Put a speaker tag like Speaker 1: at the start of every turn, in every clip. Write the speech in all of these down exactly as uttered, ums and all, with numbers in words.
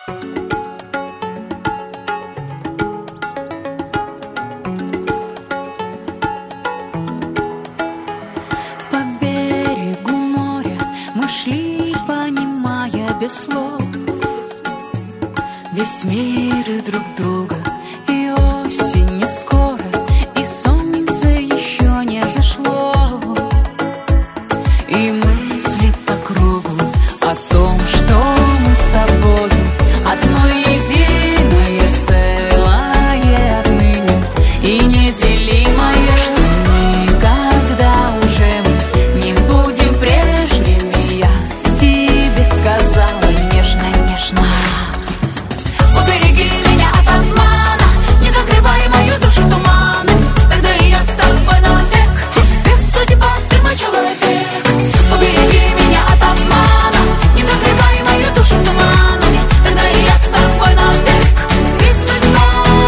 Speaker 1: По берегу моря мы шли, понимая без слов весь мир и друг друга. И осень не скоро, и солнце еще не зашло. И мысли по кругу о том, что мы с тобою одно единое целое отныне и неделимое, что никогда уже мы не будем прежними. Я тебе сказала нежно-нежно: убереги меня от обмана, не закрывай мою душу туманом, тогда и я с тобой навек. Ты судьба, ты мой человек. Убереги меня от обмана, не закрывай мою душу туманом, тогда и я с тобой навек. Ты судьба,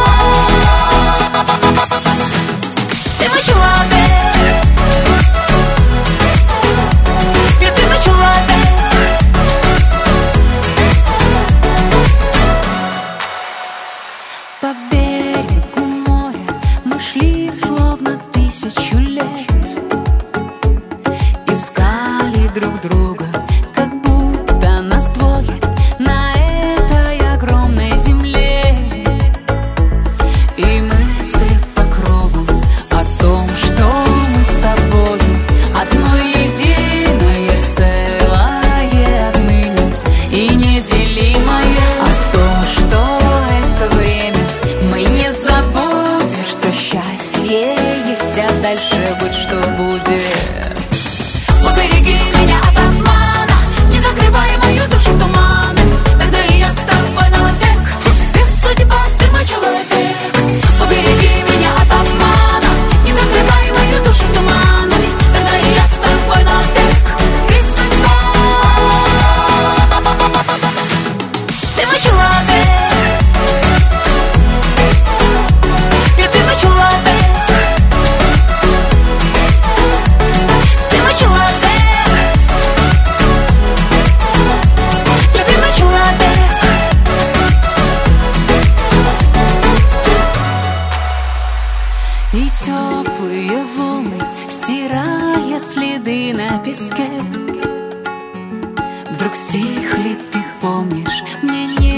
Speaker 1: ты мой человек. И ты мой человек. По берегу моря мы шли словно тысячу лет, искали друг друга, как будто нас двое на этой огромной земле. И мысли по кругу о том, что мы с тобою одно единое целое отныне и неделимое, о том, что это время мы не забудем, что счастье есть, а дальше будь что будет. Убереги меня от обмана, не закрывай мою душу туманом, тогда и я с тобой навек. Ты судьба, ты мой человек. Убереги меня от обмана, не закрывай мою душу туманом, тогда и я с тобой навек. Ты судьба, ты мой человек. И ты мой человек. Ты мой человек. И ты мой человек. И теплые волны, стирая следы на песке, вдруг стихли, ты помнишь, мне не